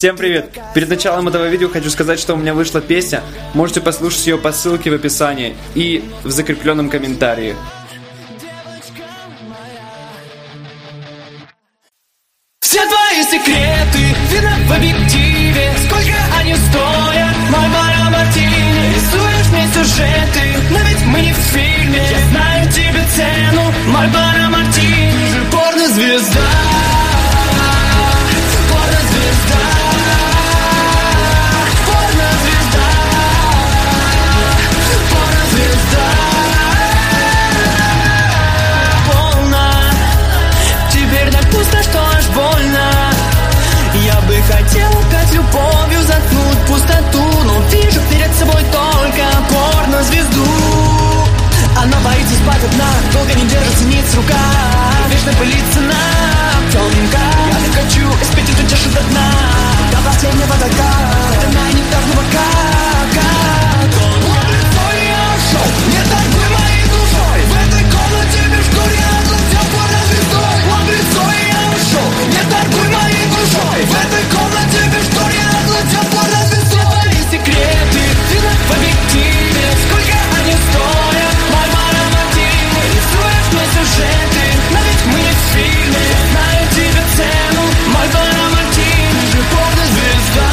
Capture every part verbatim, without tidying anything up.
Всем привет! Перед началом этого видео хочу сказать, что у меня вышла песня. Можете послушать ее по ссылке в описании и в закрепленном комментарии. Все твои секреты видно в объективе. Сколько они стоят? Мальборо Мартини. Рисуешь мне сюжеты, но ведь мы не в фильме. Я знаю тебе цену. Мальборо Мартини же порнозвезда. Порнозвезда. Порнозвезда. Порнозвезда. Полно. Теперь так пусто, что аж больно. Я бы хотел как любовью заткнуть пустоту, но вижу перед собой только порнозвезду. Она боится спать одна, долго не держится ниц рука, вечно пылится на тонко. Я так хочу испить эту чашу до дна, до последнего заката, до дна нектарного кака. Не торгуй моей душой, в этой комнате без штор я отлетел порнозвездой. Он лицо и я ушел, не торгуй моей душой, в этой комнате без штор я отлетел порнозвездой. Твои секреты видно в объективе. Сколько они стоят? Мальборо Мартини. Рисуешь мне сюжеты, но ведь мы не в фильме. Я знаю тебе цену. Мальборо Мартини же порнозвезда.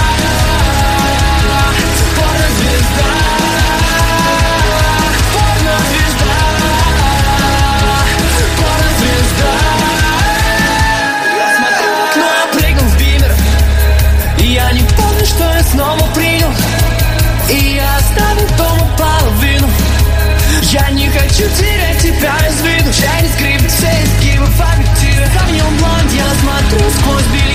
Порнозвезда. Порнозвезда. Порнозвезда. Я смотрю в окно, прыгал в бимер, и я не помню, что я снова принял. И я оставил дома половину. Я не хочу терять тебя из виду. Я не скрипит все изгибы в объективе. Камнем блонд, я смотрю сквозь бимер.